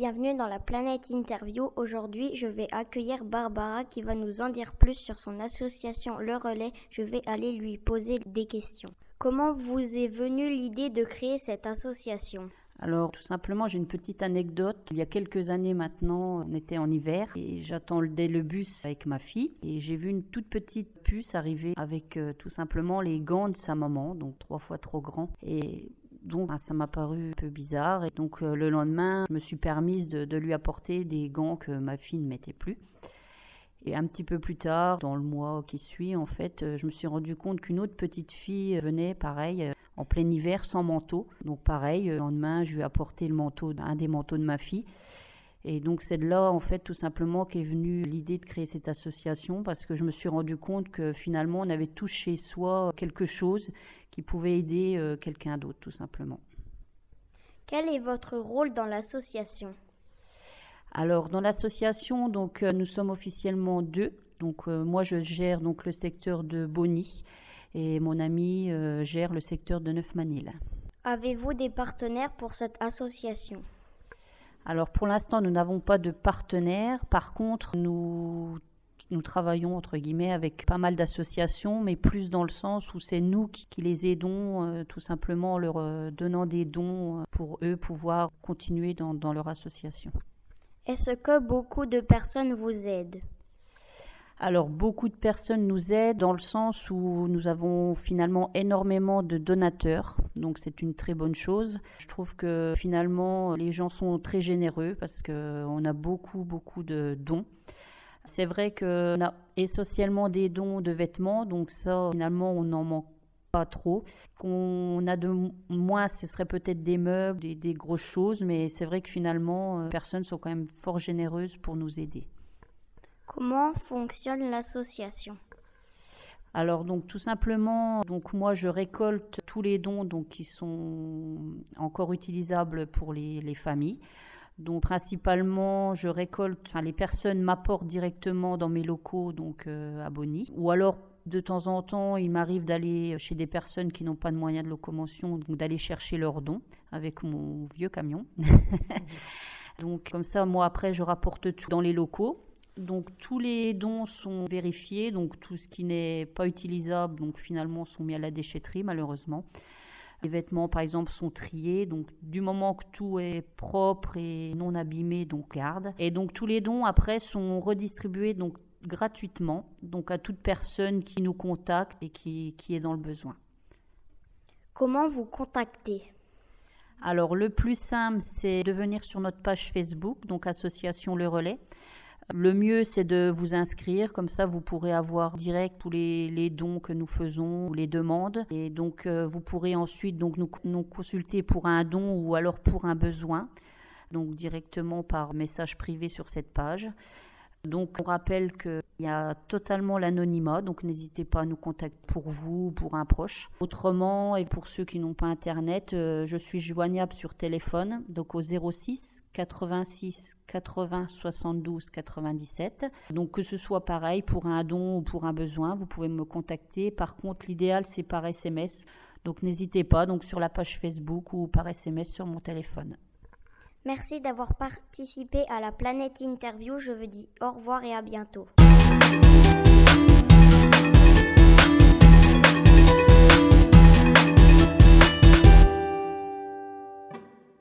bienvenue dans la Planète Interview. Aujourd'hui, je vais accueillir Barbara qui va nous en dire plus sur son association Le Relais. Je vais aller lui poser des questions. Comment vous est venue l'idée de créer cette association ? Alors, tout simplement, j'ai une petite anecdote. Il y a quelques années maintenant, on était en hiver et j'attendais le bus avec ma fille. Et j'ai vu une toute petite puce arriver avec tout simplement les gants de sa maman, donc 3 fois trop grands. Et donc, ça m'a paru un peu bizarre. Et donc, le lendemain, je me suis permise de lui apporter des gants que ma fille ne mettait plus. Et un petit peu plus tard, dans le mois qui suit, en fait, je me suis rendu compte qu'une autre petite fille venait, pareil, en plein hiver, sans manteau. Donc pareil, le lendemain, je lui ai apporté un des manteaux de ma fille. Et donc c'est de là, en fait, tout simplement, qu'est venue l'idée de créer cette association, parce que je me suis rendu compte que finalement, on avait tous chez soi quelque chose qui pouvait aider quelqu'un d'autre, tout simplement. Quel est votre rôle dans l'association ? Alors, dans l'association, donc, nous sommes officiellement 2. Donc, moi, je gère donc, le secteur de Bonny et mon ami gère le secteur de Neufmanil. Avez-vous des partenaires pour cette association ? Alors, pour l'instant, nous n'avons pas de partenaires. Par contre, nous travaillons, entre guillemets, avec pas mal d'associations, mais plus dans le sens où c'est nous qui les aidons, tout simplement en leur donnant des dons pour eux pouvoir continuer dans leur association. Est-ce que beaucoup de personnes vous aident ? Alors, beaucoup de personnes nous aident dans le sens où nous avons finalement énormément de donateurs. Donc, c'est une très bonne chose. Je trouve que finalement, les gens sont très généreux parce qu'on a beaucoup de dons. C'est vrai qu'on a essentiellement des dons de vêtements. Donc ça, finalement, on n'en manque pas trop. Qu'on a de moins, ce serait peut-être des meubles, des grosses choses. Mais c'est vrai que finalement, les personnes sont quand même fort généreuses pour nous aider. Comment fonctionne l'association ? Alors donc tout simplement, donc moi je récolte tous les dons donc qui sont encore utilisables pour les familles. Donc principalement je récolte, les personnes m'apportent directement dans mes locaux donc à Bonny. Ou alors de temps en temps il m'arrive d'aller chez des personnes qui n'ont pas de moyens de locomotion, donc d'aller chercher leurs dons avec mon vieux camion. Donc comme ça moi après je rapporte tout dans les locaux. Donc tous les dons sont vérifiés, donc tout ce qui n'est pas utilisable, donc finalement sont mis à la déchetterie malheureusement. Les vêtements par exemple sont triés, donc du moment que tout est propre et non abîmé, donc garde. Et donc tous les dons après sont redistribués donc gratuitement, donc à toute personne qui nous contacte et qui est dans le besoin. Comment vous contacter ? Alors le plus simple c'est de venir sur notre page Facebook, donc Association Le Relais. Le mieux, c'est de vous inscrire, comme ça vous pourrez avoir direct tous les dons que nous faisons, ou les demandes. Et donc vous pourrez ensuite donc, nous consulter pour un don ou alors pour un besoin, donc directement par message privé sur cette page. Donc on rappelle qu'il y a totalement l'anonymat, donc n'hésitez pas à nous contacter pour vous ou pour un proche. Autrement, et pour ceux qui n'ont pas internet, je suis joignable sur téléphone, donc au 06 86 80 72 97. Donc que ce soit pareil pour un don ou pour un besoin, vous pouvez me contacter. Par contre, l'idéal c'est par SMS, donc n'hésitez pas donc sur la page Facebook ou par SMS sur mon téléphone. Merci d'avoir participé à la Planète Interview. Je vous dis au revoir et à bientôt.